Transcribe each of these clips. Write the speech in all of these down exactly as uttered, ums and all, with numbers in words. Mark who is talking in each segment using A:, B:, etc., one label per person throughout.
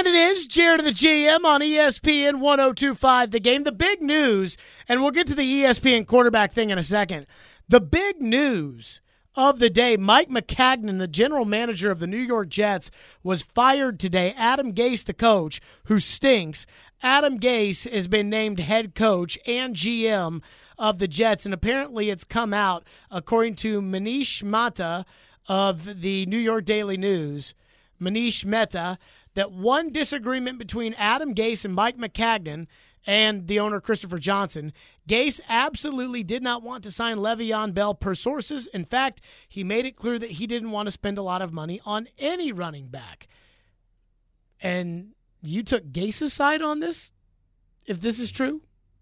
A: And it is Jared of the G M on E S P N one oh two point five The Game. The big news, and we'll get to the E S P N quarterback thing in a second. The big news of the day, Mike Maccagnan, the general manager of the New York Jets, was fired today. Adam Gase, the coach, who stinks. Adam Gase has been named head coach and G M of the Jets, and apparently it's come out, according to Manish Mehta of the New York Daily News, Manish Mehta, that one disagreement between Adam Gase and Mike Maccagnan and the owner, Christopher Johnson. Gase absolutely did not want to sign Le'Veon Bell per sources. In fact, he made it clear that he didn't want to spend a lot of money on any running back. And you took Gase's side on this, if this is true?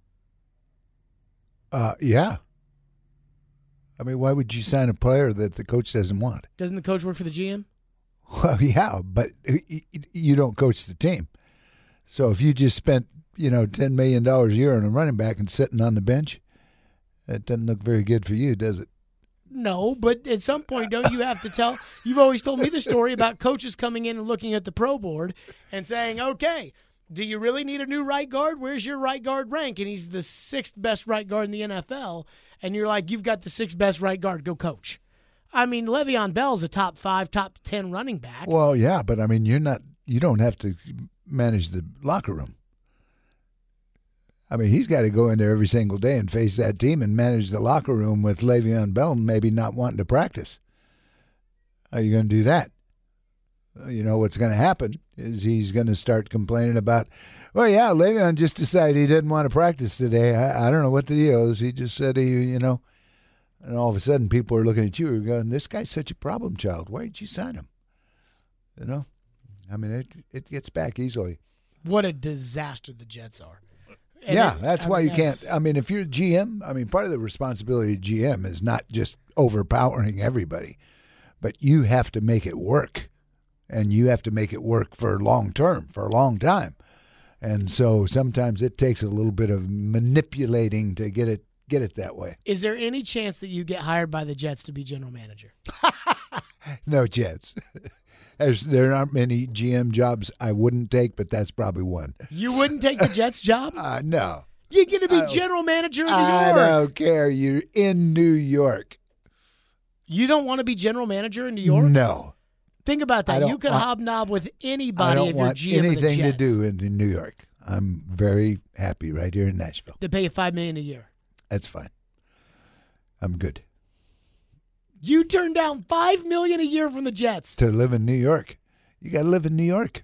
B: Uh, yeah. I mean, why would you sign a player that the coach doesn't want?
A: Doesn't the coach work for the G M?
B: Well, yeah, but you don't coach the team. So if you just spent, you know, ten million dollars a year on a running back and sitting on the bench, that doesn't look very good for you, does it?
A: No, but at some point, don't you have to tell? You've always told me the story about coaches coming in and looking at the pro board and saying, okay, do you really need a new right guard? Where's your right guard rank? And he's the sixth best right guard in the N F L. And you're like, you've got the sixth best right guard. Go coach. I mean, Le'Veon Bell's a top five, top ten running back.
B: Well, yeah, but I mean, you're not. You don't have to manage the locker room. I mean, he's got to go in there every single day and face that team and manage the locker room with Le'Veon Bell maybe not wanting to practice. How are you going to do that? You know, what's going to happen is he's going to start complaining about, well, yeah, Le'Veon just decided he didn't want to practice today. I, I don't know what the deal is. He just said he, you know. And all of a sudden, people are looking at you and going, this guy's such a problem child. Why did you sign him? You know? I mean, it it gets back easily.
A: What a disaster the Jets are. And
B: yeah,
A: it,
B: that's
A: I
B: why
A: mean,
B: you
A: that's...
B: can't. I mean, if you're G M, I mean, part of the responsibility of G M is not just overpowering everybody, but you have to make it work. And you have to make it work for long term, for a long time. And so sometimes it takes a little bit of manipulating to get it get it that way.
A: Is there any chance that you get hired by the Jets to be general manager?
B: No chance. There's, there aren't many G M jobs I wouldn't take, but that's probably one.
A: You wouldn't take the Jets job?
B: Uh, no.
A: You get to be general manager of New York.
B: I don't care. You're in New York.
A: You don't want to be general manager in New York?
B: No.
A: Think about that. You could want, hobnob with anybody if you're G M of the Jets.
B: I don't want anything to do in, in New York. I'm very happy right here in Nashville.
A: They pay you five million dollars a year.
B: That's fine. I'm good.
A: You turned down five million dollars a year from the Jets
B: to live in New York. You got to live in New York.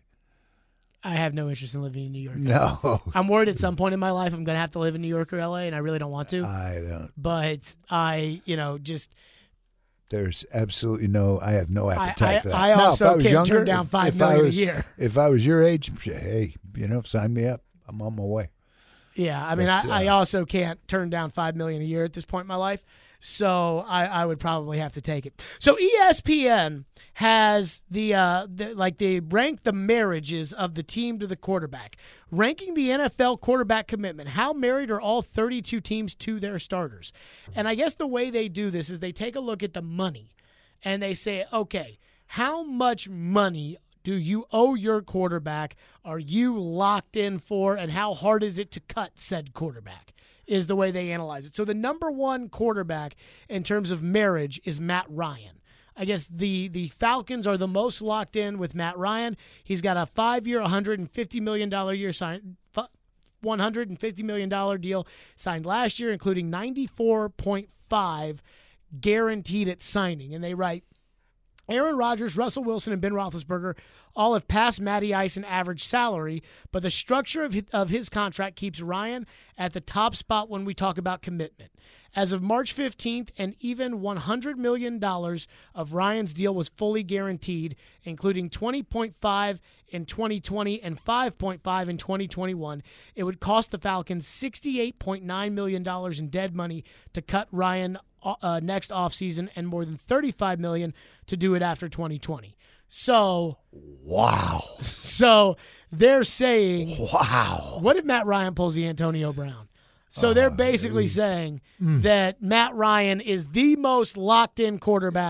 A: I have no interest in living in New York.
B: No.
A: I'm worried at some point in my life I'm going to have to live in New York or L A, and I really don't want to.
B: I don't.
A: But I, you know, just.
B: There's absolutely no. I have no appetite
A: I, I,
B: for that.
A: I also
B: now, if I was
A: can't
B: younger,
A: turn down
B: if,
A: five
B: if
A: million
B: was,
A: a year.
B: If I was your age, hey, you know, sign me up. I'm on my way.
A: Yeah, I mean, but, I, uh, I also can't turn down five million dollars a year at this point in my life, so I, I would probably have to take it. So E S P N has the, uh, the like they rank the marriages of the team to the quarterback, ranking the N F L quarterback commitment. How married are all thirty-two teams to their starters? And I guess the way they do this is they take a look at the money, and they say, okay, how much money do you owe your quarterback? Are you locked in for? And how hard is it to cut said quarterback is the way they analyze it. So the number one quarterback in terms of marriage is Matt Ryan. I guess the, the Falcons are the most locked in with Matt Ryan. He's got a five-year, one hundred fifty million dollars year sign, one hundred fifty million dollars deal signed last year, including ninety-four point five guaranteed at signing. And they write, Aaron Rodgers, Russell Wilson, and Ben Roethlisberger all have passed Matty Ice in average salary, but the structure of his, of his contract keeps Ryan at the top spot when we talk about commitment. As of March fifteenth, and even one hundred million dollars of Ryan's deal was fully guaranteed, including twenty point five in twenty twenty and five point five in twenty twenty-one. It would cost the Falcons sixty-eight point nine million dollars in dead money to cut Ryan uh, next offseason and more than thirty-five million dollars to do it after twenty twenty. So,
B: wow.
A: So they're saying,
B: wow.
A: What if Matt Ryan pulls the Antonio Brown? So they're basically saying mm. that Matt Ryan is the most locked-in quarterback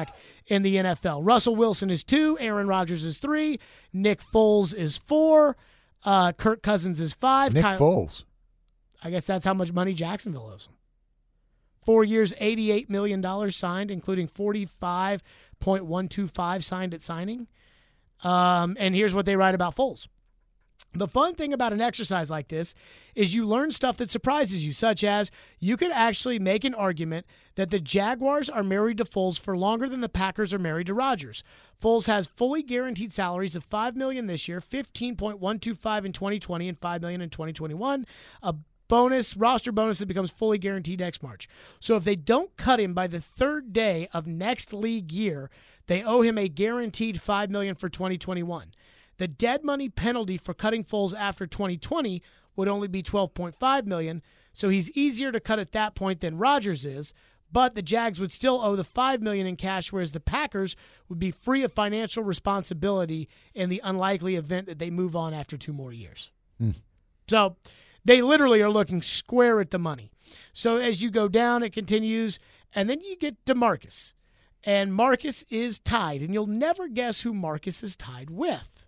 A: in the N F L. Russell Wilson is two, Aaron Rodgers is three, Nick Foles is four, uh, Kirk Cousins is five.
B: Nick
A: Kyle,
B: Foles.
A: I guess that's how much money Jacksonville owes him. Four years, eighty-eight million dollars signed, including forty-five point one two five signed at signing. Um, and here's what they write about Foles. The fun thing about an exercise like this is you learn stuff that surprises you, such as you could actually make an argument that the Jaguars are married to Foles for longer than the Packers are married to Rodgers. Foles has fully guaranteed salaries of five million dollars this year, fifteen point one two five in twenty twenty, and five million dollars in twenty twenty-one. A bonus, roster bonus that becomes fully guaranteed next March. So if they don't cut him by the third day of next league year, they owe him a guaranteed five million dollars for twenty twenty-one. The dead money penalty for cutting Foles after twenty twenty would only be twelve point five million dollars, so he's easier to cut at that point than Rodgers is, but the Jags would still owe the five million dollars in cash, whereas the Packers would be free of financial responsibility in the unlikely event that they move on after two more years.
B: Hmm.
A: So they literally are looking square at the money. So as you go down, it continues, and then you get to Marcus. And Marcus is tied, and you'll never guess who Marcus is tied with.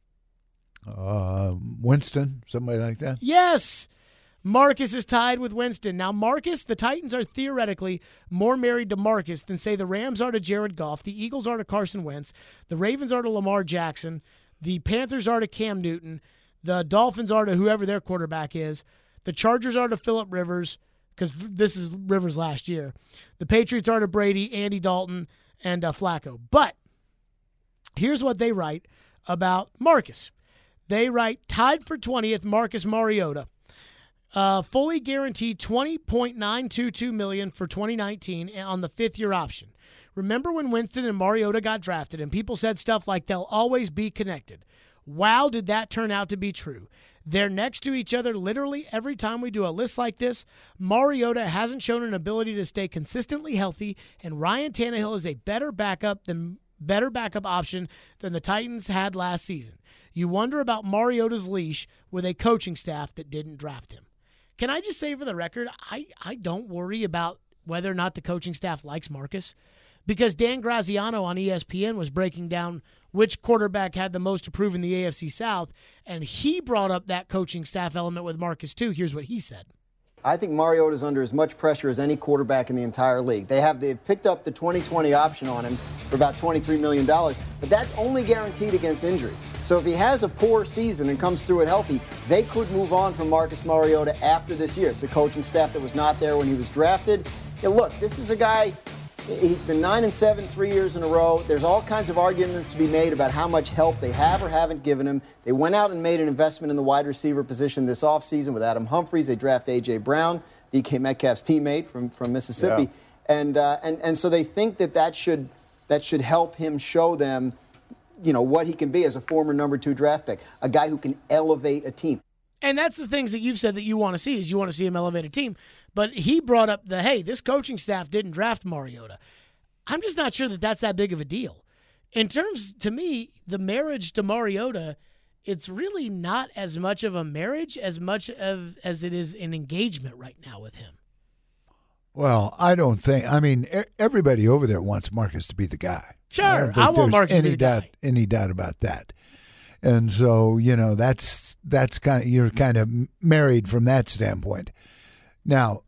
B: Uh, Winston, somebody like that?
A: Yes. Marcus is tied with Winston. Now, Marcus, the Titans are theoretically more married to Marcus than, say, the Rams are to Jared Goff, the Eagles are to Carson Wentz, the Ravens are to Lamar Jackson, the Panthers are to Cam Newton, the Dolphins are to whoever their quarterback is, the Chargers are to Phillip Rivers, because this is Rivers last year, the Patriots are to Brady, Andy Dalton, and uh, Flacco. But here's what they write about Marcus. They write, tied for twentieth, Marcus Mariota. Uh, fully guaranteed twenty point nine two two million dollars for twenty nineteen on the fifth-year option. Remember when Winston and Mariota got drafted and people said stuff like they'll always be connected? Wow, did that turn out to be true. They're next to each other literally every time we do a list like this. Mariota hasn't shown an ability to stay consistently healthy, and Ryan Tannehill is a better backup than better backup option than the Titans had last season. You wonder about Mariota's leash with a coaching staff that didn't draft him. Can I just say for the record, I, I don't worry about whether or not the coaching staff likes Marcus, because Dan Graziano on E S P N was breaking down which quarterback had the most to prove in the A F C South, and he brought up that coaching staff element with Marcus too. Here's what he said.
C: I think Mariota's under as much pressure as any quarterback in the entire league. They have they picked up the twenty twenty option on him for about twenty-three million dollars, but that's only guaranteed against injury. So if he has a poor season and comes through it healthy, they could move on from Marcus Mariota after this year. It's a coaching staff that was not there when he was drafted. Yeah, look, this is a guy, he's been nine and seven three years in a row. There's all kinds of arguments to be made about how much help they have or haven't given him. They went out and made an investment in the wide receiver position this offseason with Adam Humphries. They drafted A J. Brown, D K Metcalf's teammate from, from Mississippi. Yeah. And, uh, and and so they think that that should, that should help him show them, you know, what he can be as a former number two draft pick, a guy who can elevate a team.
A: And that's the things that you've said that you want to see is you want to see him elevate a team. But he brought up the, hey, this coaching staff didn't draft Mariota. I'm just not sure that that's that big of a deal. In terms, to me, the marriage to Mariota, it's really not as much of a marriage as much of as it is an engagement right now with him.
B: Well, I don't think, I mean, everybody over there wants Marcus to be the guy.
A: Sure, I, I want Marcus to be the
B: doubt,
A: guy.
B: Any doubt about that. And so, you know, that's that's kind of, you're kind of married from that standpoint. Now,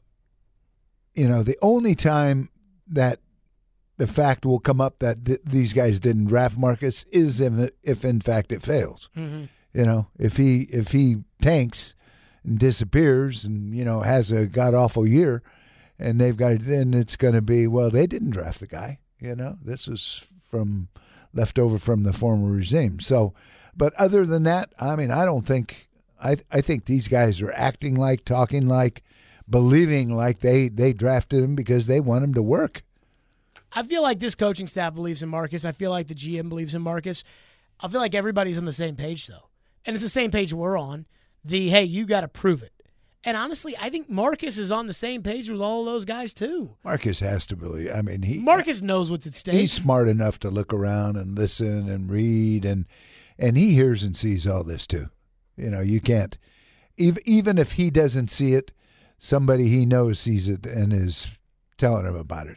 B: you know, the only time that the fact will come up that th- these guys didn't draft Marcus is if, if in fact it fails.
A: Mm-hmm.
B: You know, if he if he tanks and disappears and, you know, has a god awful year, and they've got, then it's going to be, well, they didn't draft the guy. You know, this is from left over from the former regime. So, but other than that, I mean, I don't think, I I think these guys are acting like, talking like, believing like they, they drafted him because they want him to work.
A: I feel like this coaching staff believes in Marcus. I feel like the G M believes in Marcus. I feel like everybody's on the same page, though. And it's the same page we're on. The, hey, you got to prove it. And honestly, I think Marcus is on the same page with all of those guys, too.
B: Marcus has to believe. I mean, he
A: Marcus knows what's at stake.
B: He's smart enough to look around and listen and read, and and he hears and sees all this, too. You know, you can't, even, even if he doesn't see it, somebody he knows sees it and is telling him about it.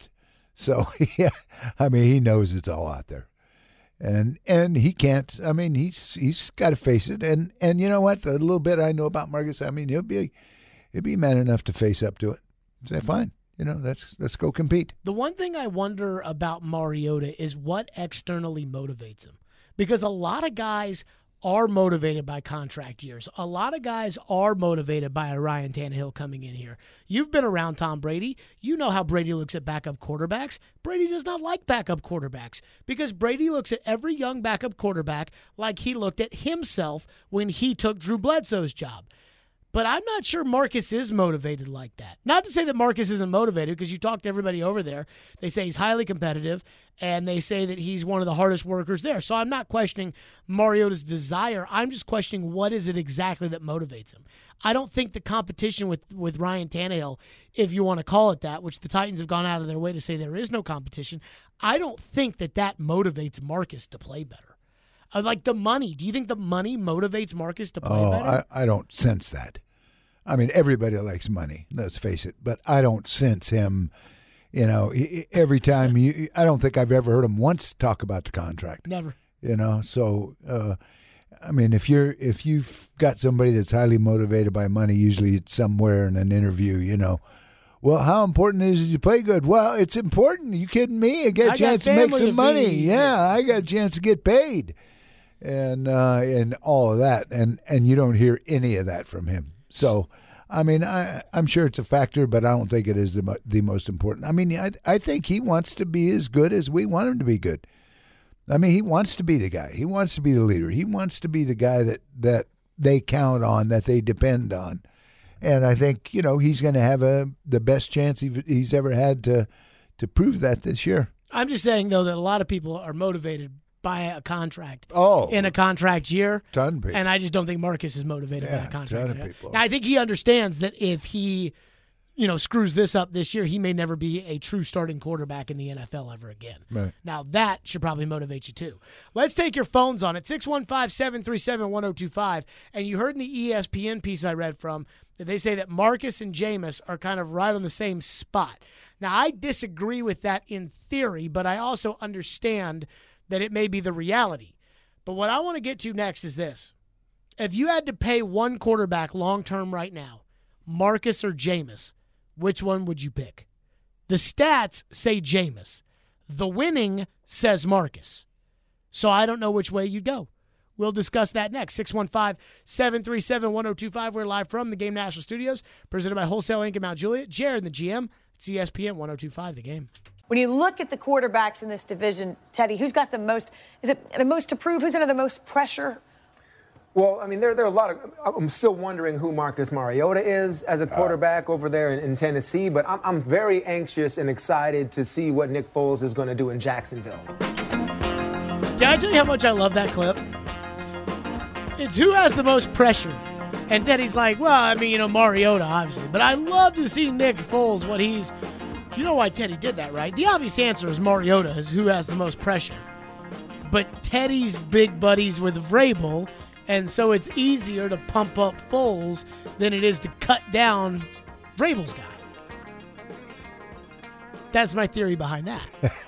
B: So, yeah, I mean, he knows it's all out there. And and he can't, I mean, he's he's got to face it. And, and you know what? The little bit I know about Marcus, I mean, he'll be he'll be man enough to face up to it. Say, fine, you know, let's, let's go compete.
A: The one thing I wonder about Mariota is what externally motivates him. Because a lot of guys are motivated by contract years. A lot of guys are motivated by a Ryan Tannehill coming in here. You've been around Tom Brady. You know how Brady looks at backup quarterbacks. Brady does not like backup quarterbacks because Brady looks at every young backup quarterback like he looked at himself when he took Drew Bledsoe's job. But I'm not sure Marcus is motivated like that. Not to say that Marcus isn't motivated, because you talk to everybody over there. They say he's highly competitive, and they say that he's one of the hardest workers there. So I'm not questioning Mariota's desire. I'm just questioning what is it exactly that motivates him. I don't think the competition with, with Ryan Tannehill, if you want to call it that, which the Titans have gone out of their way to say there is no competition, I don't think that that motivates Marcus to play better. Uh, like the money. Do you think the money motivates Marcus to play
B: oh,
A: better?
B: I, I don't sense that. I mean, everybody likes money, let's face it, but I don't sense him, you know, every time you, I don't think I've ever heard him once talk about the contract.
A: Never.
B: You know, so, uh, I mean, if you're, if you've got somebody that's highly motivated by money, usually it's somewhere in an interview, you know, well, how important is it you play good? Well, it's important. You kidding me? I get a
A: I
B: chance to make some money.
A: Feed.
B: Yeah, I got a chance to get paid. And uh, and all of that, and, and you don't hear any of that from him. So, I mean, I, I'm sure it's a factor, but I don't think it is the mo- the most important. I mean, I I think he wants to be as good as we want him to be good. I mean, he wants to be the guy. He wants to be the leader. He wants to be the guy that, that they count on, that they depend on. And I think, you know, he's going to have a the best chance he's ever had to to prove that this year.
A: I'm just saying, though, that a lot of people are motivated by a contract
B: oh,
A: in a contract year.
B: Ton of people.
A: And I just don't think Marcus is motivated
B: yeah,
A: by a contract
B: ton
A: year.
B: Of people.
A: Now, I think he understands that if he, you know, screws this up this year, he may never be a true starting quarterback in the N F L ever again.
B: Right.
A: Now, that should probably motivate you, too. Let's take your phones on it, six one five, seven three seven, one oh two five. And you heard in the E S P N piece I read from that they say that Marcus and Jameis are kind of right on the same spot. Now, I disagree with that in theory, but I also understand that it may be the reality. But what I want to get to next is this. If you had to pay one quarterback long-term right now, Marcus or Jameis, which one would you pick? The stats say Jameis. The winning says Marcus. So I don't know which way you'd go. We'll discuss that next. six one five, seven three seven, one oh two five. We're live from the Game National Studios, presented by Wholesale Incorporated in Mount Juliet. Jared, the G M, it's E S P N one oh two five, The Game.
D: When you look at the quarterbacks in this division, Teddy, who's got the most, is it the most to prove? Who's under the most pressure?
E: Well, I mean, there, there are a lot of, I'm still wondering who Marcus Mariota is as a quarterback over there in, in Tennessee, but I'm, I'm very anxious and excited to see what Nick Foles is going to do in Jacksonville.
A: Can I tell you how much I love that clip? It's who has the most pressure. And Teddy's like, well, I mean, you know, Mariota, obviously. But I love to see Nick Foles, what he's... You know why Teddy did that, right? The obvious answer is Mariota is who has the most pressure. But Teddy's big buddies with Vrabel, and so it's easier to pump up Foles than it is to cut down Vrabel's guy. That's my theory behind that.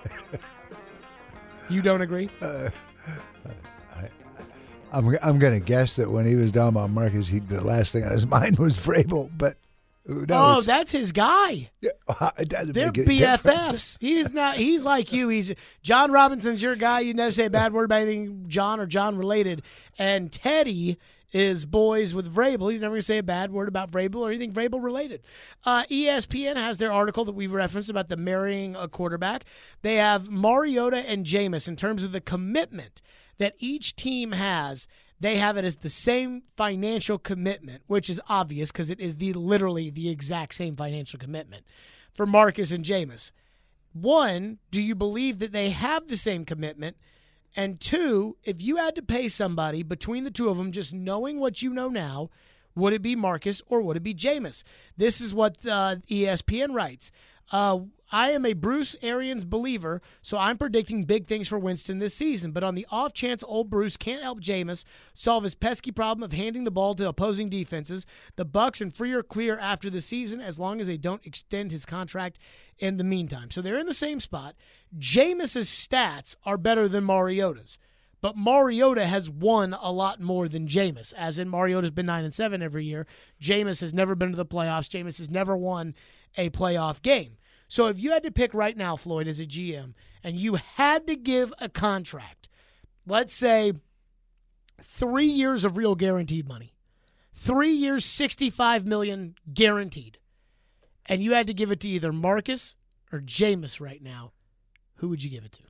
A: You don't agree?
B: Uh, I, I'm I'm going to guess that when he was down about Marcus, he, the last thing on his mind was Vrabel, but who knows?
A: Oh, that's his guy. They're B F Fs. He's not. He's like you. He's John Robinson's your guy. You never say a bad word about anything John or John related. And Teddy is boys with Vrabel. He's never going to say a bad word about Vrabel or anything Vrabel related. Uh, E S P N has their article that we referenced about the marrying a quarterback. They have Mariota and Jameis in terms of the commitment that each team has. They have it as the same financial commitment, which is obvious because it is the literally the exact same financial commitment for Marcus and Jameis. One, do you believe that they have the same commitment? And two, if you had to pay somebody between the two of them, just knowing what you know now, would it be Marcus or would it be Jameis? This is what uh, E S P N writes. Uh, I am a Bruce Arians believer, so I'm predicting big things for Winston this season. But on the off chance old Bruce can't help Jameis solve his pesky problem of handing the ball to opposing defenses, the Bucs and free or clear after the season as long as they don't extend his contract in the meantime. So they're in the same spot. Jameis's stats are better than Mariota's. But Mariota has won a lot more than Jameis, as in Mariota's been nine and seven every year. Jameis has never been to the playoffs. Jameis has never won a playoff game. So if you had to pick right now, Floyd, as a G M, and you had to give a contract, let's say three years of real guaranteed money, three years, sixty-five million dollars guaranteed, and you had to give it to either Marcus or Jameis right now, who would you give it to?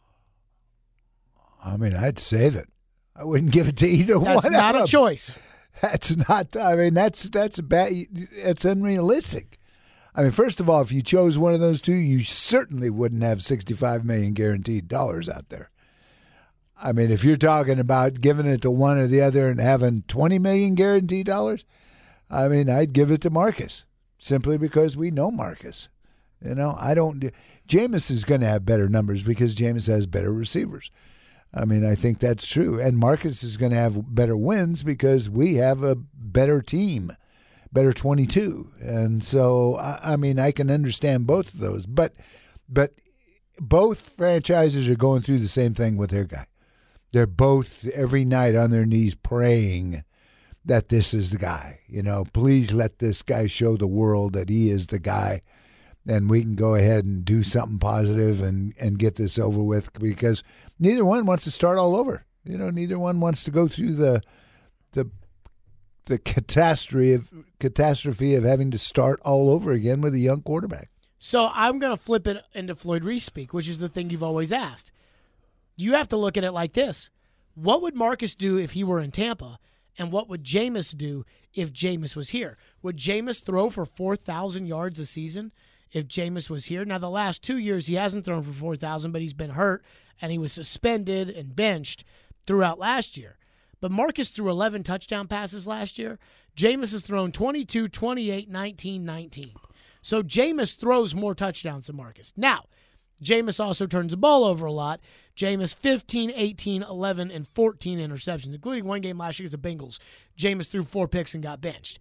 B: I mean, I'd save it. I wouldn't give it to either
A: That's
B: one.
A: That's not
B: of
A: a
B: them.
A: choice.
B: That's not. I mean, that's that's bad. It's unrealistic. I mean, first of all, if you chose one of those two, you certainly wouldn't have sixty-five million dollars guaranteed dollars out there. I mean, if you're talking about giving it to one or the other and having twenty million dollars guaranteed dollars, I mean, I'd give it to Marcus simply because we know Marcus. You know, I don't. Jameis is going to have better numbers because Jameis has better receivers. I mean, I think that's true. And Marcus is going to have better wins because we have a better team. Better twenty-two. And so, I, I mean, I can understand both of those. But but both franchises are going through the same thing with their guy. They're both every night on their knees praying that this is the guy. You know, please let this guy show the world that he is the guy. And we can go ahead and do something positive and, and get this over with because neither one wants to start all over. You know, neither one wants to go through the the the catastrophe of catastrophe of having to start all over again with a young quarterback.
A: So I'm going to flip it into Floyd Reese speak, which is the thing you've always asked. You have to look at it like this. What would Marcus do if he were in Tampa, and what would Jameis do if Jameis was here? Would Jameis throw for four thousand yards a season if Jameis was here? Now, the last two years he hasn't thrown for four thousand, but he's been hurt, and he was suspended and benched throughout last year. But Marcus threw eleven touchdown passes last year. Jameis has thrown twenty-two, twenty-eight, nineteen, nineteen. So Jameis throws more touchdowns than Marcus. Now, Jameis also turns the ball over a lot. Jameis fifteen, eighteen, eleven, and fourteen interceptions, including one game last year against the Bengals. Jameis threw four picks and got benched.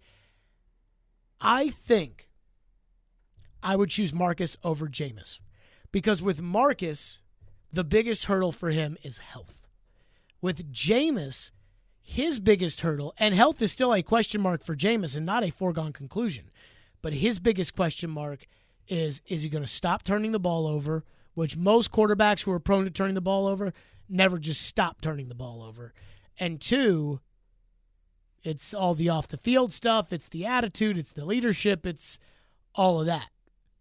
A: I think I would choose Marcus over Jameis because with Marcus, the biggest hurdle for him is health. With Jameis, his biggest hurdle, and health is still a question mark for Jameis and not a foregone conclusion, but his biggest question mark is, is he going to stop turning the ball over, which most quarterbacks who are prone to turning the ball over never just stop turning the ball over. And two, it's all the off-the-field stuff, it's the attitude, it's the leadership, it's all of that.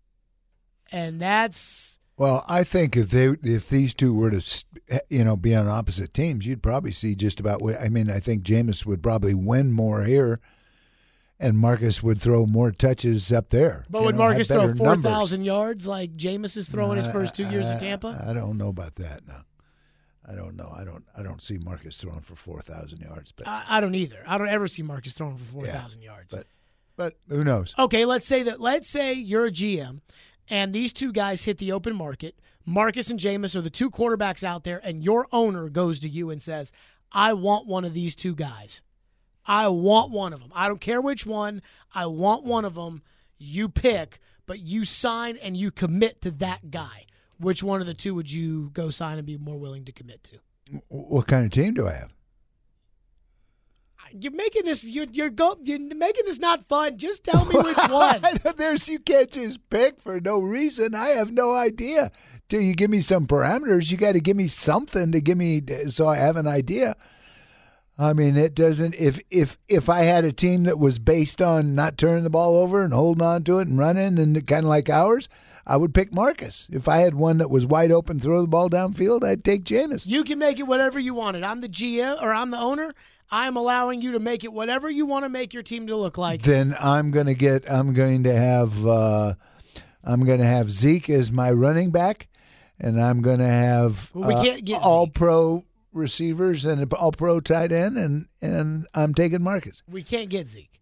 A: And that's...
B: Well, I think if they if these two were to, you know, be on opposite teams, you'd probably see just about. I mean, I think Jameis would probably win more here, and Marcus would throw more touches up there.
A: But would know, Marcus throw four thousand yards like Jameis is throwing no, his first two years
B: I,
A: at Tampa?
B: I don't know about that. No, I don't know. I don't. I don't see Marcus throwing for four thousand yards. But
A: I, I don't either. I don't ever see Marcus throwing for four thousand yeah, yards.
B: But but who knows?
A: Okay, let's say that. Let's say you're a G M. And these two guys hit the open market. Marcus and Jameis are the two quarterbacks out there, and your owner goes to you and says, I want one of these two guys. I want one of them. I don't care which one. I want one of them. You pick, but you sign and you commit to that guy. Which one of the two would you go sign and be more willing to commit to?
B: What kind of team do I have?
A: You're making this. You're you're, go, you're making this not fun. Just tell me which one.
B: There's you can't just pick for no reason. I have no idea. Till you give me some parameters, you got to give me something to give me so I have an idea. I mean, it doesn't. If if if I had a team that was based on not turning the ball over and holding on to it and running and kind of like ours, I would pick Marcus. If I had one that was wide open, throw the ball downfield, I'd take Jameis.
A: You can make it whatever you wanted. I'm the G M or I'm the owner. I'm allowing you to make it whatever you want to make your team to look like.
B: Then I'm going to get. I'm going to have. Uh, I'm going to have Zeke as my running back, and I'm going to have
A: well, we can't get
B: uh, all
A: Zeke.
B: pro receivers and an all pro tight end, and and I'm taking Marcus.
A: We can't get Zeke.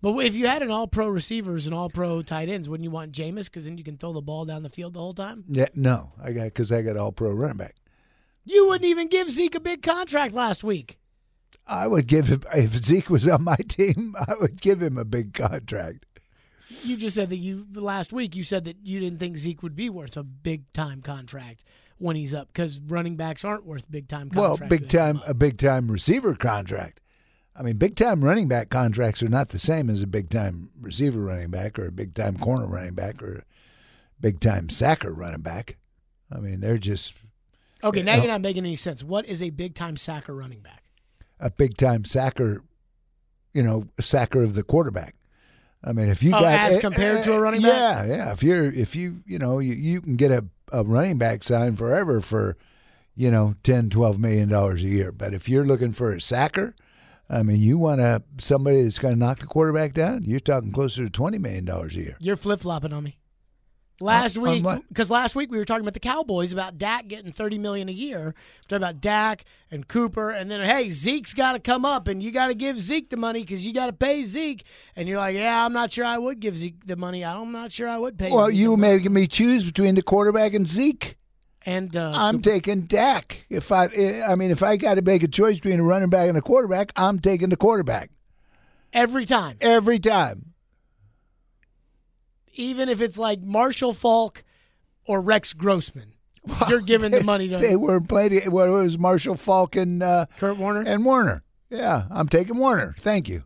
A: But if you had an all-pro receivers and all-pro tight ends, wouldn't you want Jameis? Because then you can throw the ball down the field the whole time.
B: Yeah, no, I got because I got all-pro running back.
A: You wouldn't even give Zeke a big contract last week.
B: I would give him, if Zeke was on my team, I would give him a big contract.
A: You just said that you last week you said that you didn't think Zeke would be worth a big-time contract when he's up because running backs aren't worth big-time contracts.
B: Well, big-time a big-time receiver contract. I mean, big-time running back contracts are not the same as a big-time receiver running back or a big-time corner running back or a big-time sacker running back. I mean, they're just
A: okay. Now
B: you know,
A: you're not making any sense. What is a big-time sacker running back?
B: A big-time sacker, you know, a sacker of the quarterback. I mean, if you
A: oh,
B: got
A: as
B: uh,
A: compared
B: uh,
A: to a running back,
B: yeah, yeah. If you're, if you, you know, you, you can get a, a running back signed forever for, you know, ten, twelve million dollars a year. But if you're looking for a sacker, I mean, you want a somebody that's going to knock the quarterback down. You're talking closer to twenty million dollars a year.
A: You're flip flopping on me. Last
B: on,
A: week,
B: on
A: because last week we were talking about the Cowboys about Dak getting thirty million dollars a year. We're talking about Dak and Cooper, and then hey, Zeke's got to come up, and you got to give Zeke the money because you got to pay Zeke. And you're like, yeah, I'm not sure I would give Zeke the money. I'm not sure I would pay.
B: Well,
A: Zeke
B: you
A: the
B: making me choose between the quarterback and Zeke.
A: And uh,
B: I'm
A: Cooper.
B: taking Dak. If I, I mean, if I got to make a choice between a running back and a quarterback, I'm taking the quarterback
A: every time,
B: every time.
A: even if it's like Marshall Faulk or Rex Grossman.
B: Well,
A: You're giving
B: they,
A: the money to
B: They were playing. Well, it was Marshall Faulk and uh,
A: Kurt Warner
B: and Warner. Yeah, I'm taking Warner. Thank you.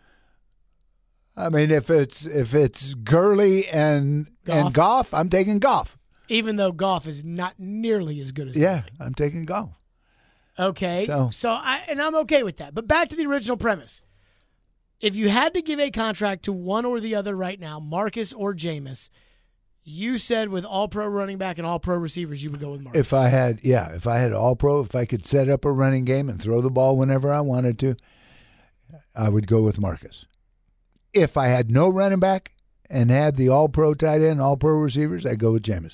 B: I mean, if it's if it's Gurley and
A: Goff.
B: and Goff, I'm taking Goff.
A: Even though Goff is not nearly as good as
B: Yeah,
A: Gurley.
B: I'm taking Goff.
A: Okay,
B: So-
A: so I and I'm okay with that. But back to the original premise: if you had to give a contract to one or the other right now, Marcus or Jameis, you said with all-pro running back and all-pro receivers, you would go with Marcus.
B: If I had, yeah, if I had all pro, if I could set up a running game and throw the ball whenever I wanted to, I would go with Marcus. If I had no running back and had the all pro tight end, all pro receivers, I'd go with Jameis.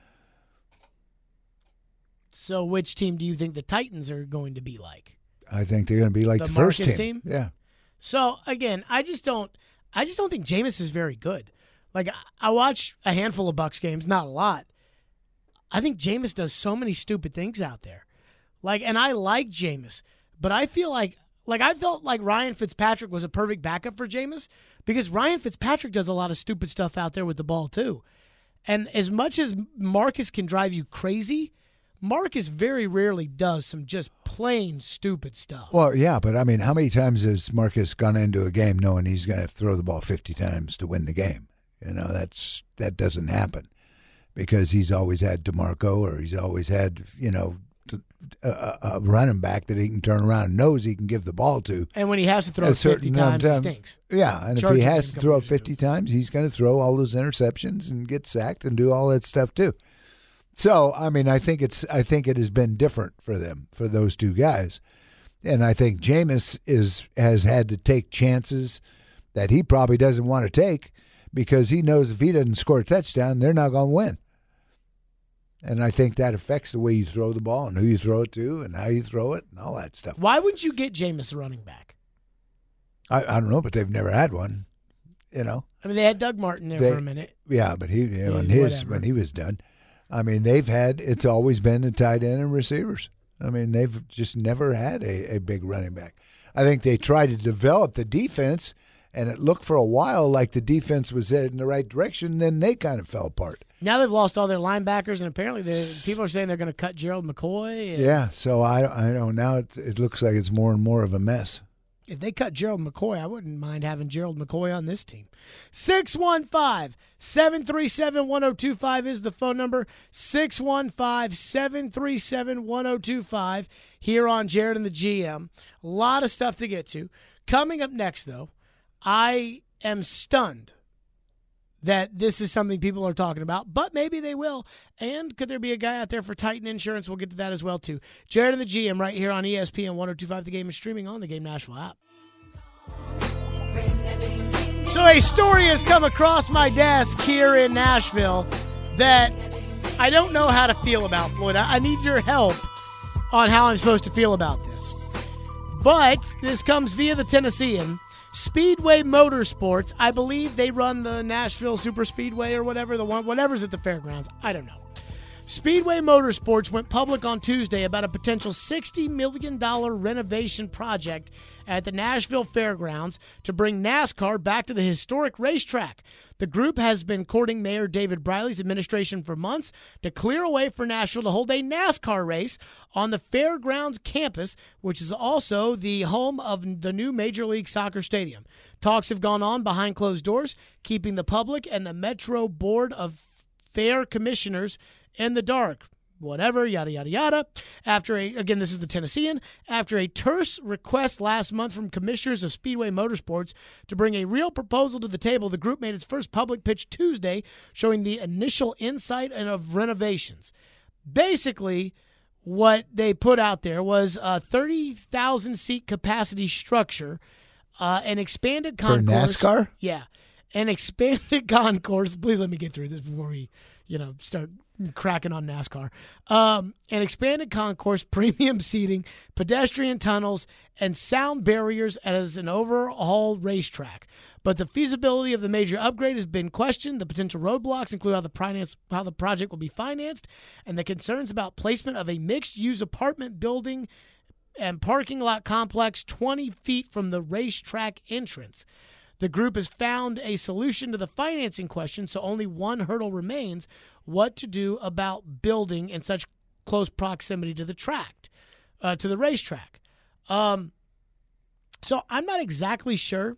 A: So which team do you think the Titans are going to be like?
B: I think they're going to be like
A: The
B: the, first
A: Marcus
B: team.
A: team?
B: Yeah.
A: So again, I just don't I just don't think Jameis is very good. Like I watch a handful of Bucs games, not a lot. I think Jameis does so many stupid things out there. Like and I like Jameis, but I feel like like I felt like Ryan Fitzpatrick was a perfect backup for Jameis because Ryan Fitzpatrick does a lot of stupid stuff out there with the ball too. And as much as Marcus can drive you crazy, Marcus very rarely does some just plain stupid stuff.
B: Well, yeah, but I mean, how many times has Marcus gone into a game knowing he's going to throw the ball fifty times to win the game? You know, that's that doesn't happen because he's always had DeMarco or he's always had, you know, a, a running back that he can turn around and knows he can give the ball to.
A: And when he has to throw
B: a
A: it fifty
B: certain
A: times, it
B: time.
A: stinks.
B: Yeah, and
A: Chargers
B: if he has
A: did a
B: to
A: couple
B: throw it
A: years ago.
B: fifty times, he's going to throw all those interceptions and get sacked and do all that stuff too. So, I mean, I think it's I think it has been different for them, for those two guys. And I think Jameis is has had to take chances that he probably doesn't want to take because he knows if he doesn't score a touchdown, they're not going to win. And I think that affects the way you throw the ball and who you throw it to and how you throw it and all that stuff.
A: Why wouldn't you get Jameis a running back?
B: I, I don't know, but they've never had one, you know.
A: I mean, they had Doug Martin there
B: They-
A: for a minute.
B: Yeah, but he you know,
A: Yeah,
B: when his
A: whatever.
B: when he was done, I mean, they've had it's always been the tight end and receivers. I mean, they've just never had a, a big running back. I think they tried to develop the defense, and it looked for a while like the defense was headed in the right direction. Then they kind of fell apart.
A: Now they've lost all their linebackers, and apparently the people are saying they're going to cut Gerald McCoy. And
B: Yeah, so I I know now it, it looks like it's more and more of a mess.
A: if they cut Gerald McCoy, I wouldn't mind having Gerald McCoy on this team. six one five, seven three seven, one oh two five is the phone number. six one five, seven three seven, one oh two five here on Jared and the G M. A lot of stuff to get to. Coming up next, though, I am stunned that this is something people are talking about, but maybe they will. And could there be a guy out there for Titan Insurance? We'll get to that as well, too. Jared and the G M right here on E S P N one oh two five. The Game is streaming on the Game Nashville app. So a story has come across my desk here in Nashville that I don't know how to feel about, Floyd. I I need your help on how I'm supposed to feel about this. But this comes via the Tennessean. Speedway Motorsports, I believe they run the Nashville Super Speedway or whatever, the one, whatever's at the fairgrounds. I don't know. Speedway Motorsports went public on Tuesday about a potential sixty million dollars renovation project at the Nashville Fairgrounds to bring NASCAR back to the historic racetrack. The group has been courting Mayor David Briley's administration for months to clear a way for Nashville to hold a NASCAR race on the Fairgrounds campus, which is also the home of the new Major League Soccer stadium. Talks have gone on behind closed doors, keeping the public and the Metro Board of Fair Commissioners in the dark. Whatever, yada, yada, yada. After a, again, this is the Tennessean, after a terse request last month from commissioners of Speedway Motorsports to bring a real proposal to the table, the group made its first public pitch Tuesday, showing the initial insight and of renovations. Basically, what they put out there was a thirty thousand seat capacity structure, uh, an expanded concourse.
B: For NASCAR?
A: Yeah. An expanded concourse. Please let me get through this before we, you know, start cracking on NASCAR. Um, an expanded concourse, premium seating, pedestrian tunnels, and sound barriers as an overhauled racetrack. But the feasibility of the major upgrade has been questioned. The potential roadblocks include how the, finance, how the project will be financed and the concerns about placement of a mixed-use apartment building and parking lot complex twenty feet from the racetrack entrance. The group has found a solution to the financing question, so only one hurdle remains: what to do about building in such close proximity to the track, uh, to the racetrack. Um, so I'm not exactly sure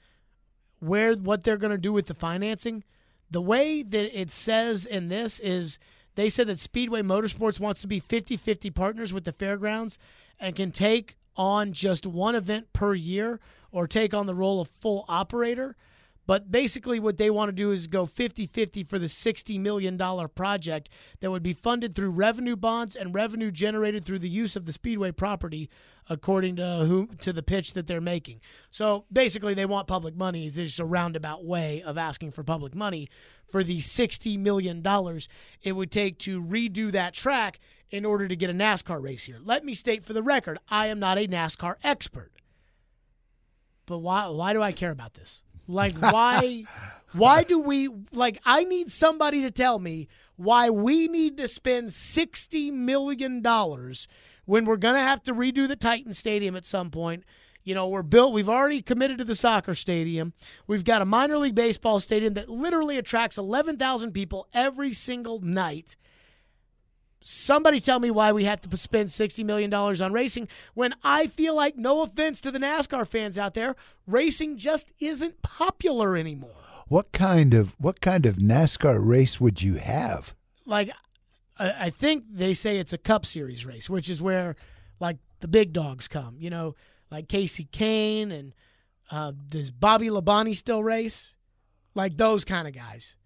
A: where what they're going to do with the financing. The way that it says in this is they said that Speedway Motorsports wants to be fifty-fifty partners with the fairgrounds and can take on just one event per year or take on the role of full operator. But basically what they want to do is go fifty-fifty for the sixty million dollars project that would be funded through revenue bonds and revenue generated through the use of the Speedway property, according to who to the pitch that they're making. So basically they want public money. It's just a roundabout way of asking for public money for the sixty million dollars it would take to redo that track in order to get a NASCAR race here. Let me state for the record, I am not a NASCAR expert. But why why do I care about this? Like, why why do we, like, I need somebody to tell me why we need to spend sixty million dollars when we're going to have to redo the Titan Stadium at some point. You know, we're built, we've already committed to the soccer stadium. We've got a minor league baseball stadium that literally attracts eleven thousand people every single night. Somebody tell me why we have to spend sixty million dollars on racing when I feel like, no offense to the NASCAR fans out there, racing just isn't popular anymore.
B: What kind of what kind of NASCAR race would you have?
A: Like, I, I think they say it's a Cup Series race, which is where, like, the big dogs come. You know, like Casey Kane and uh, does Bobby Labonte still race? Like those kind of guys.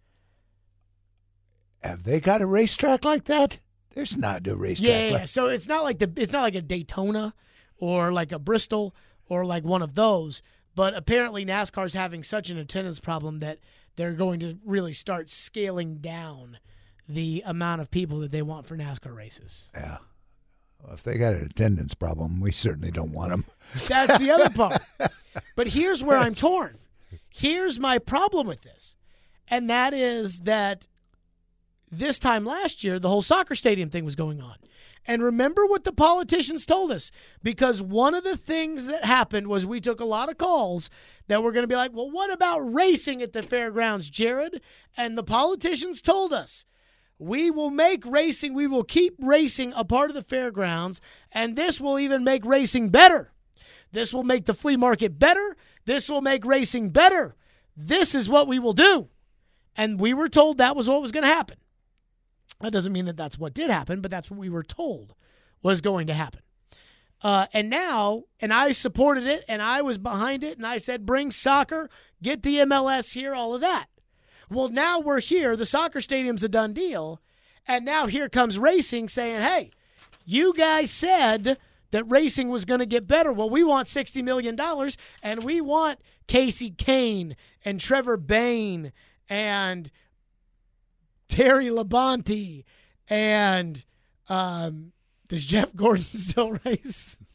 B: Have they got a racetrack like that? There's not a racetrack.
A: Yeah, yeah,
B: like-
A: yeah. So it's not like the it's not like a Daytona or like a Bristol or like one of those. But apparently NASCAR's having such an attendance problem that they're going to really start scaling down the amount of people that they want for NASCAR races.
B: Yeah. Well, if they got an attendance problem, we certainly don't want them.
A: That's the other part. But here's where I'm torn. Here's my problem with this. And that is that this time last year, the whole soccer stadium thing was going on. And remember what the politicians told us, because one of the things that happened was we took a lot of calls that were going to be like, well, what about racing at the fairgrounds, Jared? And the politicians told us, we will make racing, we will keep racing a part of the fairgrounds, and this will even make racing better. This will make the flea market better. This will make racing better. This is what we will do. And we were told that was what was going to happen. That doesn't mean that that's what did happen, but that's what we were told was going to happen. Uh, and now, and I supported it, and I was behind it, and I said, bring soccer, get the M L S here, all of that. Well, now we're here. The soccer stadium's a done deal, and now here comes racing saying, hey, you guys said that racing was going to get better. Well, we want sixty million dollars, and we want Casey Kane and Trevor Bayne and Terry Labonte, and um, does Jeff Gordon still race?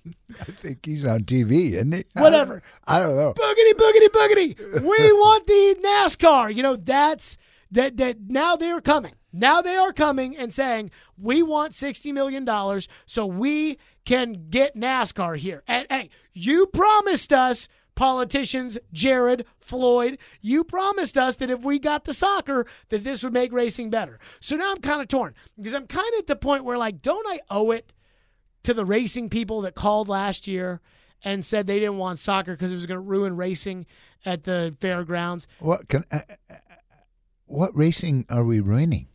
B: I think he's on T V, isn't he?
A: Whatever.
B: I don't, I don't know.
A: Boogity, boogity, boogity. We want the NASCAR. You know, that's that. That now they're coming. Now they are coming and saying we want sixty million dollars so we can get NASCAR here. And hey, you promised us, politicians, Jared, Floyd, you promised us that if we got the soccer, that this would make racing better. So now I'm kind of torn because I'm kind of at the point where, like, don't I owe it to the racing people that called last year and said they didn't want soccer because it was going to ruin racing at the fairgrounds?
B: What can? Uh, uh, what racing are we ruining?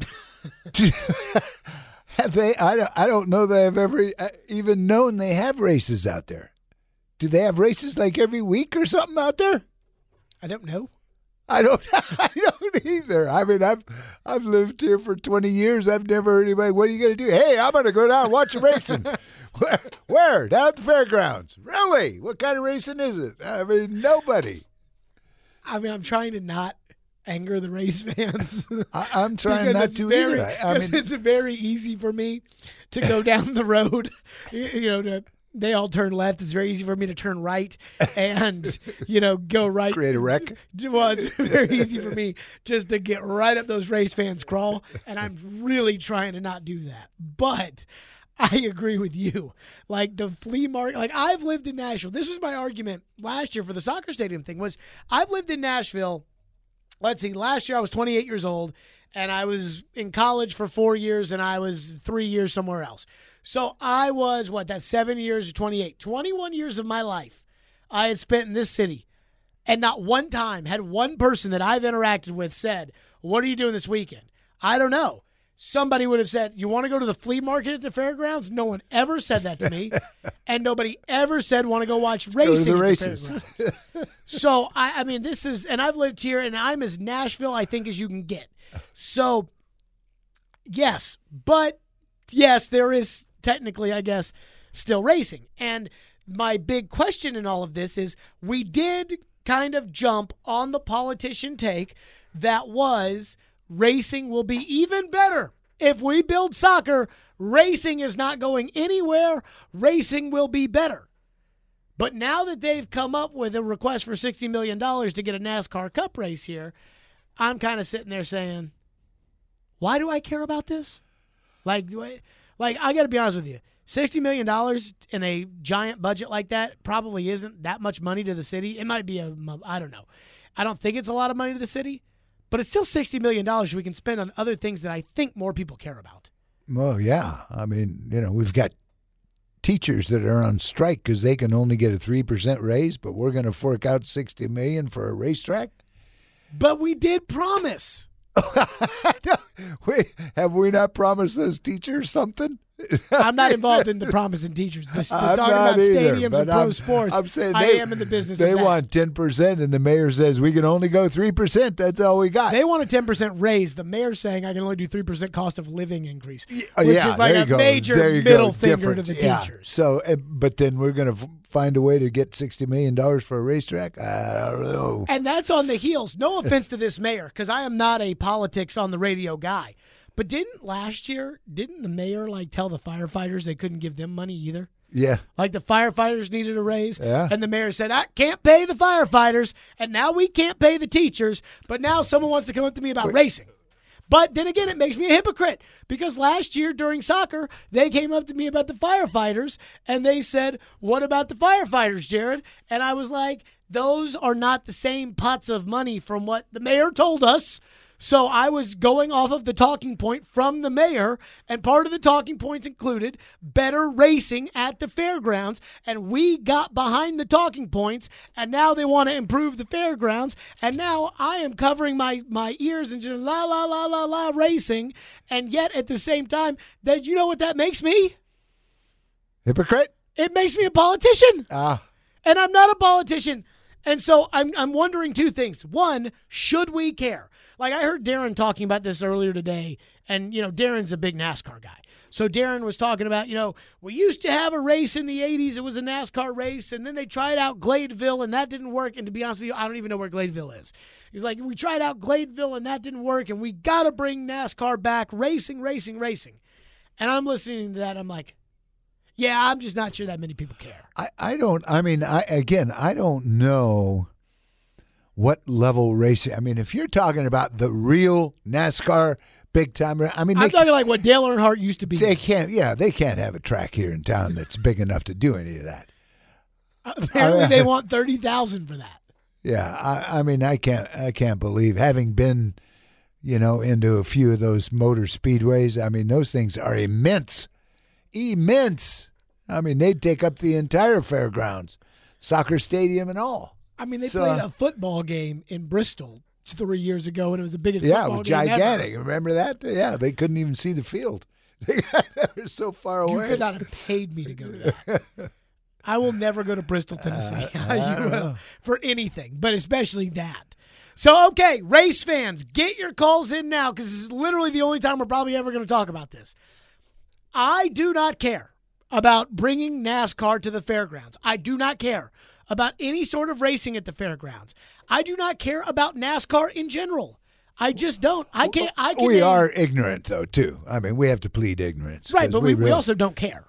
B: Have they? I don't. I don't know that I've ever uh, even known they have races out there. Do they have races like every week or something out there?
A: I don't know.
B: I don't. I don't either. I mean, I've I've lived here for twenty years. I've never heard anybody. What are you going to do? Hey, I'm going to go down and watch a racing. where, where? Down at the fairgrounds. Really? What kind of racing is it? I mean, nobody.
A: I mean, I'm trying to not anger the race fans.
B: I, I'm trying not to
A: very,
B: either. I, I mean,
A: it's very easy for me to go down the road. You know, to, they all turn left. It's very easy for me to turn right and, you know, go right.
B: Create a wreck.
A: Well, it's very easy for me just to get right up those race fans' crawl, and I'm really trying to not do that. But I agree with you. Like the flea market, like I've lived in Nashville. This was my argument last year for the soccer stadium thing was I've lived in Nashville. Let's see, last year I was twenty-eight years old, and I was in college for four years, and I was three years somewhere else. So I was, what, that's seven years or twenty-eight. twenty-one years of my life I had spent in this city, and not one time had one person that I've interacted with said, what are you doing this weekend? I don't know. Somebody would have said, you want to go to the flea market at the fairgrounds? No one ever said that to me. And nobody ever said, want to go watch racing
B: go to the
A: at
B: races.
A: the fairgrounds. So, I, I mean, this is, and I've lived here, and I'm as Nashville, I think, as you can get. So, yes, but yes, there is technically, I guess, still racing. And my big question in all of this is we did kind of jump on the politician take that was racing will be even better. If we build soccer, racing is not going anywhere. Racing will be better. But now that they've come up with a request for sixty million dollars to get a NASCAR Cup race here, I'm kind of sitting there saying, why do I care about this? Like, like I got to be honest with you. sixty million dollars in a giant budget like that probably isn't that much money to the city. It might be a, I don't know. I don't think it's a lot of money to the city. But it's still sixty million dollars we can spend on other things that I think more people care about.
B: Well, yeah. I mean, you know, we've got teachers that are on strike because they can only get a three percent raise, but we're going to fork out sixty million dollars for a racetrack?
A: But we did promise.
B: Wait, have we not promised those teachers something?
A: I'm not involved in the promising teachers. This, the
B: I'm
A: talking
B: not
A: about
B: either,
A: stadiums
B: but
A: and pro
B: I'm,
A: sports.
B: I'm saying
A: I
B: they,
A: am in the business
B: They
A: of that.
B: want ten percent, and the mayor says we can only go three percent. That's all we got.
A: They want a ten percent raise. The mayor's saying I can only do three percent cost of living increase,
B: yeah,
A: which
B: yeah,
A: is like a
B: go.
A: major middle finger to the
B: yeah.
A: teachers.
B: So, but then we're going to f- find a way to get sixty million dollars for a racetrack? I don't know.
A: And that's on the heels. No offense to this mayor, because I am not a politics on the radio guy. But didn't last year, didn't the mayor like tell the firefighters they couldn't give them money either?
B: Yeah.
A: Like the firefighters needed a raise.
B: Yeah.
A: And the mayor said, I can't pay the firefighters, and now we can't pay the teachers, but now someone wants to come up to me about Wait. racing. But then again, it makes me a hypocrite because last year during soccer, they came up to me about the firefighters, and they said, what about the firefighters, Jared? And I was like, those are not the same pots of money from what the mayor told us. So I was going off of the talking point from the mayor, and part of the talking points included better racing at the fairgrounds, and we got behind the talking points, and now they want to improve the fairgrounds, and now I am covering my, my ears and just la, la, la, la, la racing, and yet at the same time, that you know what that makes me?
B: Hypocrite?
A: It makes me a politician.
B: Ah.
A: And I'm not a politician. And so I'm I'm wondering two things. One, should we care? Like I heard Darren talking about this earlier today, and, you know, Darren's a big NASCAR guy. So Darren was talking about, you know, we used to have a race in the eighties. It was a NASCAR race, and then they tried out Gladeville, and that didn't work. And to be honest with you, I don't even know where Gladeville is. He's like, we tried out Gladeville, and that didn't work, and we got to bring NASCAR back, racing, racing, racing. And I'm listening to that, I'm like, Yeah, I'm just not sure that many people care.
B: I, I don't, I mean, I again, I don't know what level racing. I mean, if you're talking about the real NASCAR big time, I mean,
A: I'm
B: they,
A: talking like what Dale Earnhardt used to be.
B: they can't, yeah, they can't have a track here in town that's big enough to do any of that.
A: Apparently, they want thirty thousand for that.
B: Yeah, I, I mean, I can't, I can't believe having been, you know, into a few of those motor speedways. I mean, those things are immense, immense. I mean, they'd take up the entire fairgrounds, soccer stadium and all.
A: I mean, they
B: So-
A: played a football game in Bristol three years ago, and it was the biggest
B: Yeah, it
A: football
B: was
A: game
B: gigantic.
A: ever.
B: Remember that? Yeah, they couldn't even see the field. They were so far
A: You
B: away.
A: could not have paid me to go to that. I will never go to Bristol, Tennessee
B: Uh,
A: you will, for anything, but especially that. So, okay, race fans, get your calls in now because this is literally the only time we're probably ever going to talk about this. I do not care about bringing NASCAR to the fairgrounds. I do not care about any sort of racing at the fairgrounds. I do not care about NASCAR in general. I just don't. I can't. I can
B: we
A: name-
B: are ignorant, though, too. I mean, we have to plead ignorance.
A: right,
B: 'cause
A: but we, we
B: really-
A: also don't care.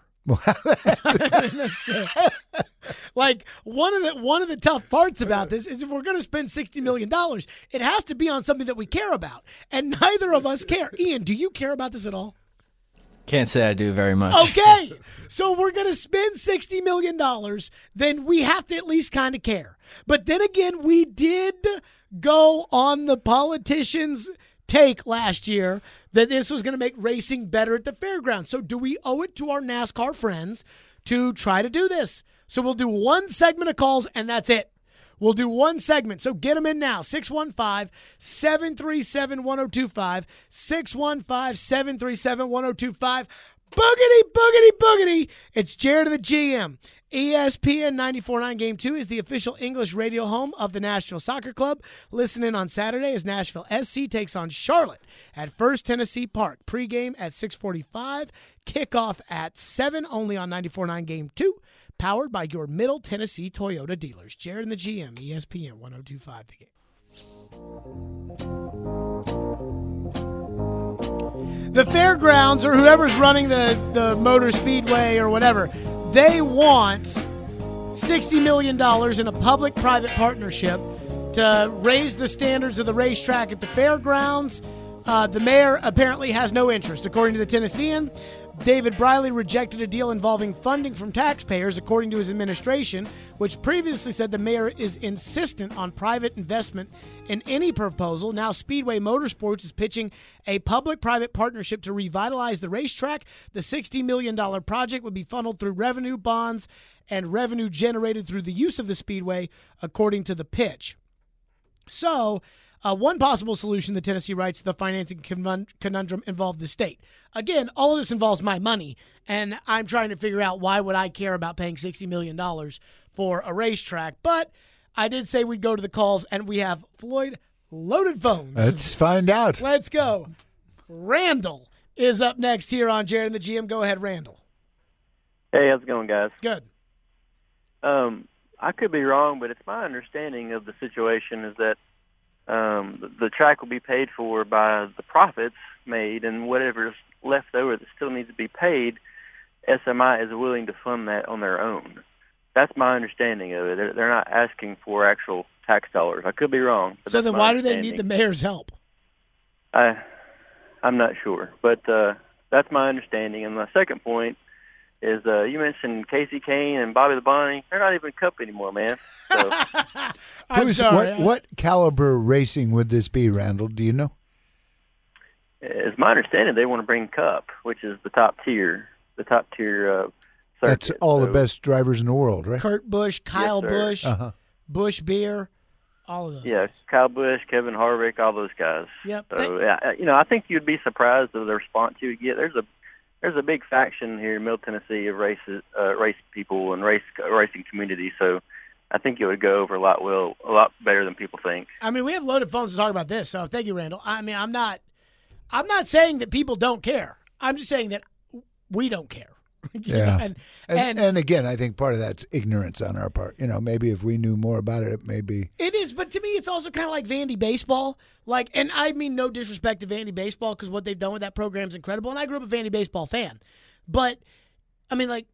A: Like one of the one of the tough parts about this is if we're going to spend sixty million dollars, it has to be on something that we care about, and neither of us care. Ian, do you care about this at all?
F: Can't say I do very much.
A: Okay, so we're going to spend sixty million dollars, then we have to at least kind of care. But then again, we did go on the politicians' take last year that this was going to make racing better at the fairgrounds. So do we owe it to our NASCAR friends to try to do this? So we'll do one segment of calls, and that's it. We'll do one segment. So get them in now. six one five, seven three seven, one oh two five. six one five, seven three seven, one oh two five. Boogity, boogity, boogity. It's Jared of the G M. E S P N ninety-four point nine Game two is the official English radio home of the Nashville Soccer Club. Listen in on Saturday as Nashville S C takes on Charlotte at First Tennessee Park. Pre-game at six forty-five. Kickoff at seven, only on ninety-four point nine Game two. Powered by your Middle Tennessee Toyota dealers. Jared and the G M, E S P N one oh two five The Game. The fairgrounds, or whoever's running the, the motor speedway or whatever, they want sixty million dollars in a public-private partnership to raise the standards of the racetrack at the fairgrounds. Uh, the mayor apparently has no interest. According to the Tennessean, David Briley rejected a deal involving funding from taxpayers, according to his administration, which previously said the mayor is insistent on private investment in any proposal. Now Speedway Motorsports is pitching a public-private partnership to revitalize the racetrack. The sixty million dollars project would be funneled through revenue bonds and revenue generated through the use of the speedway, according to the pitch. So, Uh, one possible solution, the Tennessee writes, the financing conundrum involved the state. Again, all of this involves my money, and I'm trying to figure out why would I care about paying sixty million dollars for a racetrack. But I did say we'd go to the calls, and we have Floyd loaded phones.
B: Let's find out.
A: Let's go. Randall is up next here on Jared and the G M. Go ahead, Randall.
G: Hey, how's it going, guys?
A: Good.
G: Um, I could be wrong, but it's my understanding of the situation is that Um, the, the track will be paid for by the profits made, and whatever's left over that still needs to be paid, S M I is willing to fund that on their own. That's my understanding of it. They're, they're not asking for actual tax dollars. I could be wrong. But
A: So
G: that's
A: then
G: my
A: why do they need the
G: understanding.
A: mayor's help?
G: I, I'm not sure, but uh, that's my understanding. And my second point is uh, you mentioned Casey Kane and Bobby Labonte. They're not even Cup anymore, man. So.
A: I'm
B: Who's,
A: sorry.
B: what, what caliber racing would this be, Randall? Do you know?
G: It's my understanding they want to bring Cup, which is the top tier, the top tier uh, circuit.
B: That's all
G: So,
B: the best drivers in the world, right?
A: Kurt Busch, Kyle
G: sir.
A: Busch,
B: Uh-huh.
A: Busch Beer, all of those
G: Yeah,
A: guys.
G: Kyle Busch, Kevin Harvick, all those guys.
A: Yep.
G: So yeah, you know, I think you'd be surprised of the response you would get. There's a there's a big faction here in Middle Tennessee of races, uh, race people and race uh, racing community. So I think it would go over a lot well, a lot better than people think.
A: I mean, we have loaded phones to talk about this, so thank you, Randall. I mean, I'm not, I'm not saying that people don't care. I'm just saying that we don't care. You
B: Yeah.
A: know, and,
B: And,
A: and,
B: and again, I think part of that's ignorance on our part. You know, maybe if we knew more about it, it may be.
A: it is, but to me, it's also kind of like Vandy baseball. Like, and I mean no disrespect to Vandy baseball because what they've done with that program is incredible, and I grew up a Vandy baseball fan. But I mean, like,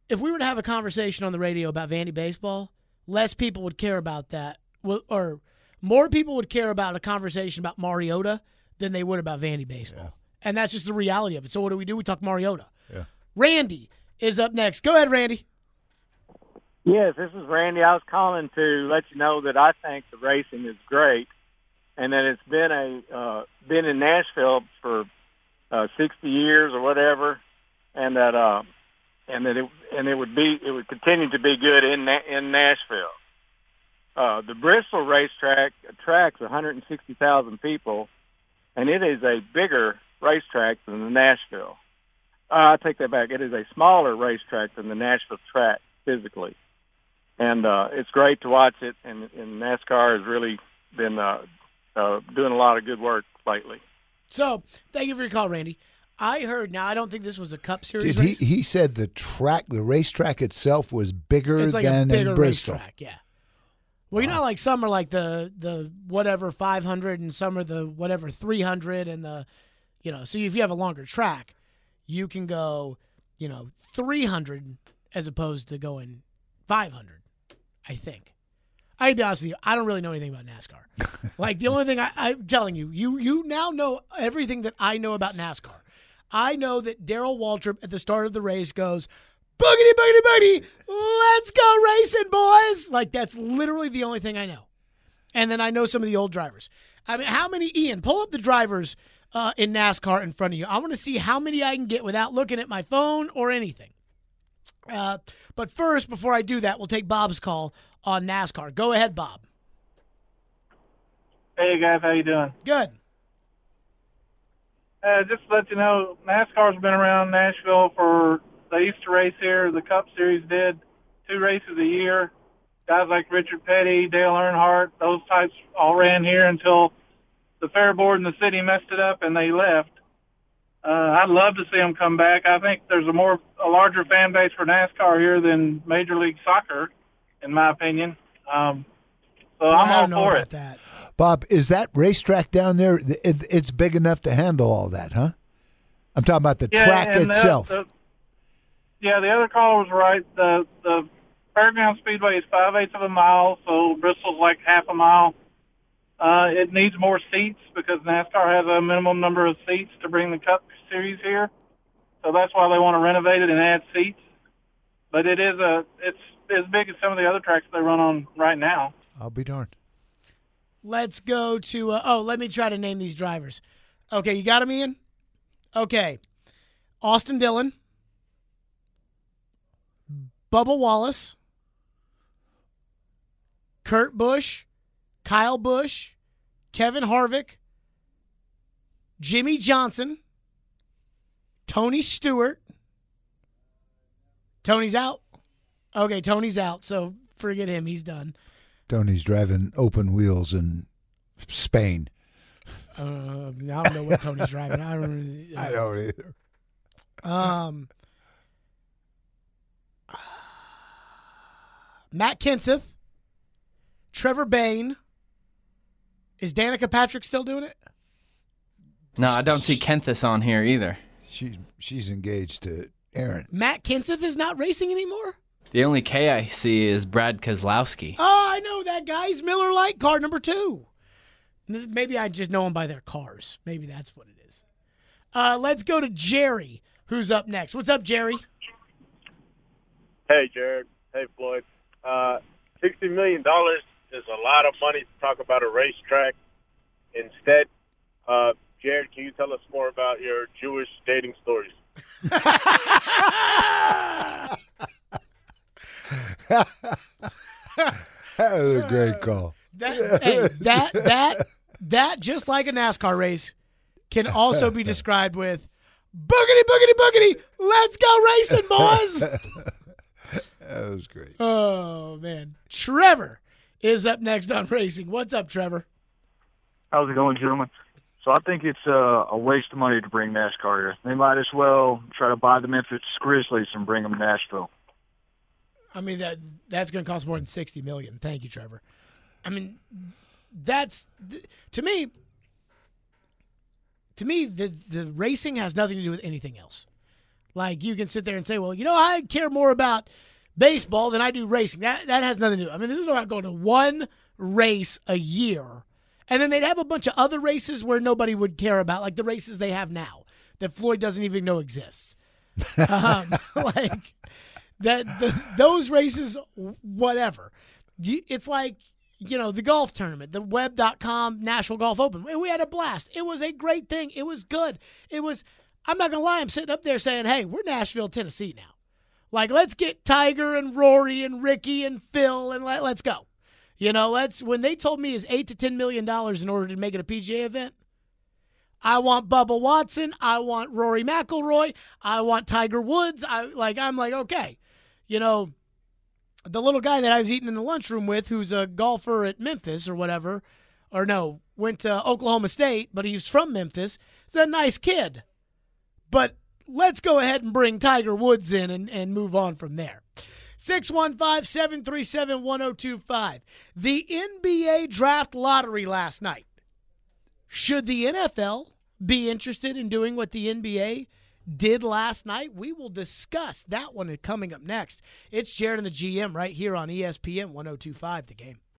A: if we were to have a conversation on the radio about Vandy baseball, less people would care about that, or more people would care about a conversation about Mariota than they would about Vandy baseball. Yeah. And that's just the reality of it. So what do we do? We talk Mariota. Yeah. Randy is up next. Go ahead, Randy.
H: Yes, this is Randy. I was calling to let you know that I think the racing is great, and that it's been a uh, been in Nashville for uh, sixty years or whatever, and that uh, and that it and it would be it would continue to be good in in Nashville. Uh, the Bristol racetrack attracts one hundred sixty thousand people, and it is a bigger racetrack than the Nashville. Uh, I take that back. It is a smaller racetrack than the Nashville track physically. And uh, it's great to watch it, and, and NASCAR has really been uh, uh, doing a lot of good work lately.
A: So, thank you for your call, Randy. I heard, now I don't think this was a Cup Series
B: Did
A: race.
B: He, he said the track, the racetrack itself was bigger
A: it's like
B: than
A: a bigger
B: in Bristol.
A: Racetrack, yeah. Well, you know, like some are like the the whatever five hundred, and some are the whatever three hundred, and the, you know, so if you have a longer track, you can go, you know, three hundred as opposed to going five hundred. I think. I'll be honest with you, I don't really know anything about NASCAR. Like, the only thing I, I'm telling you, you you now know everything that I know about NASCAR. I know that Darrell Waltrip at the start of the race goes, boogity, boogity, boogity, let's go racing, boys. Like, that's literally the only thing I know. And then I know some of the old drivers. I mean, how many, Ian, pull up the drivers uh, in NASCAR in front of you. I want to see how many I can get without looking at my phone or anything. Uh, but first, before I do that, we'll take Bob's call on NASCAR. Go ahead, Bob.
I: Hey, guys. How you doing?
A: Good.
I: Uh, just to let you know, NASCAR's been around Nashville for the Easter race here. The Cup Series did two races a year. Guys like Richard Petty, Dale Earnhardt, those types all ran here until the fair board in the city messed it up and they left. Uh, I'd love to see them come back. I think there's a more a larger fan base for NASCAR here than Major League Soccer, in my opinion. Um, so I'm
A: I don't
I: all
A: know
I: for
A: about
I: it.
A: That.
B: Bob, is that racetrack down there? It, it's big enough to handle all that, huh? I'm talking about the
I: Yeah,
B: track
I: and the-
B: itself.
I: the- yeah, the other caller was right. The the Fairground Speedway is five eighths of a mile, so Bristol's like half a mile. Uh, it needs more seats because NASCAR has a minimum number of seats to bring the Cup Series here. So that's why they want to renovate it and add seats. But it is a it's as big as some of the other tracks they run on right now.
B: I'll be darned.
A: Let's go to, uh, oh, let me try to name these drivers. Okay, you got them, Ian? Okay. Austin Dillon. Bubba Wallace. Kurt Busch. Kyle Busch, Kevin Harvick, Jimmy Johnson, Tony Stewart. Tony's out. Okay, Tony's out, so forget him. He's done.
B: Tony's driving open wheels in Spain.
A: Uh, I don't know what Tony's driving. I don't, uh,
B: I don't either.
A: Um, Matt Kenseth, Trevor Bayne. Is Danica Patrick still doing it?
F: No, I don't see Kenseth on here either.
B: She's she's engaged to Aaron.
A: Matt Kenseth is not racing anymore?
F: The only K I see is Brad Keselowski.
A: Oh, I know that guy. He's Miller Lite car number two. Maybe I just know him by their cars. Maybe that's what it is. Uh, let's go to Jerry, who's up next. What's up, Jerry?
J: Hey, Jared. Hey, Floyd. Uh, sixty million dollars is a lot of money to talk about a racetrack. Instead, uh, Jared, can you tell us more about your Jewish dating stories?
B: That was a great call.
A: That, hey, that, that, that, just like a NASCAR race, can also be described with boogity, boogity, boogity. Let's go racing, boys.
B: That was great.
A: Oh, man. Trevor is up next on racing. What's up, Trevor?
K: How's it going, gentlemen? So I think it's uh, a waste of money to bring NASCAR here. They might as well try to buy the Memphis Grizzlies and bring them to Nashville.
A: I mean, that that's going to cost more than sixty million dollars. Thank you, Trevor. I mean, that's to me. To me, the the racing has nothing to do with anything else. Like, you can sit there and say, well, you know, I care more about baseball than I do racing. That that has nothing to do. I mean, this is about going to one race a year. And then they'd have a bunch of other races where nobody would care about, like the races they have now that Floyd doesn't even know exists. um, like, that the, those races, whatever. It's like, you know, the golf tournament, the web dot com Nashville Golf Open. We had a blast. It was a great thing. It was good. It was, I'm not going to lie, I'm sitting up there saying, hey, we're Nashville, Tennessee now. Like, let's get Tiger and Rory and Ricky and Phil and let, let's go. You know, let's, when they told me it's eight to ten million dollars in order to make it a P G A event, I want Bubba Watson. I want Rory McIlroy. I want Tiger Woods. I like, I'm like, okay, you know, the little guy that I was eating in the lunchroom with, who's a golfer at Memphis or whatever, or no, went to Oklahoma State, but he's from Memphis. He's a nice kid. But let's go ahead and bring Tiger Woods in and, and move on from there. six one five, seven three seven, one oh two five. The N B A draft lottery last night. Should the N F L be interested in doing what the N B A did last night? We will discuss that one coming up next. It's Jared and the G M right here on E S P N one oh two point five The Game.